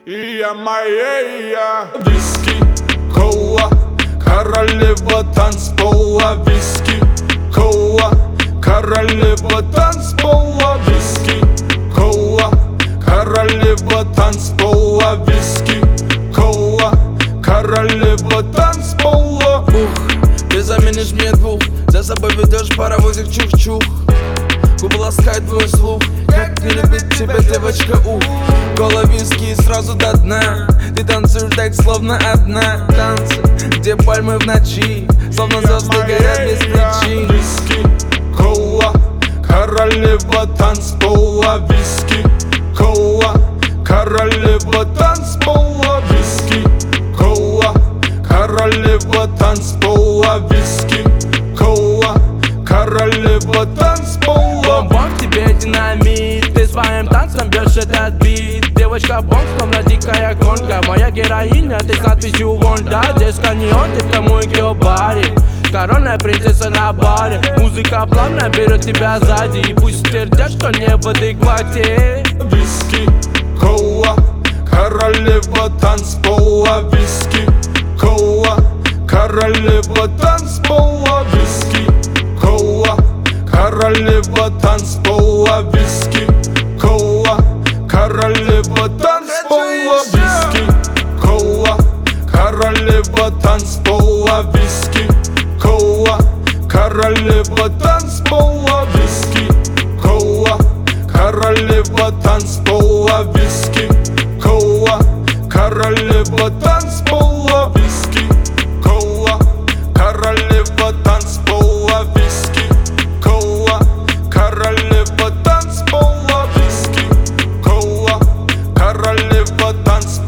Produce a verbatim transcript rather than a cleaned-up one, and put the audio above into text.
и я моя. Виски, кола, королева танцпола. Виски, кола, королева танцпола. Виски, кола, королева танцпола. Виски, кола, королева танцпола. Ух, ты заменишь мне двух, за собой ведешь паровозик чух-чух. Губы ласкает твой слух, как не любит тебя девочка, ух. Кола, виски сразу до дна. Ты танцуешь так, словно одна. Танцы, где пальмы в ночи, словно звезды горят без причин. Виски, кола, королева танцпола. Виски, кола, королева танцпола. Виски, кола, королева танцпола. Виски, кола, королева танцпола. Бомб, тебе динамит, ты своим танцем бьешь этот бит. Девочка бомб, словно дикая гонка. Моя героиня, ты с надписью вон. Да, здесь каньон, ты в тому и баре. Коронная принцесса на баре. Музыка плавно берет тебя сзади. И пусть твердят, что не в адеквате. Виски, кола, королева танцпола. Виски, кола, королева танцпола. Виски, кола, королева танцпола. Виски, кола, королева танцпола. Виски, кола, королева танцпола. Виски, кола, королева танцпола. Виски, кола, королева танцпола. Виски, кола, королева танцпола. Виски, кола, королева танцпола. Виски, кола, королева танцпола. Виски, кола, королева танцпола.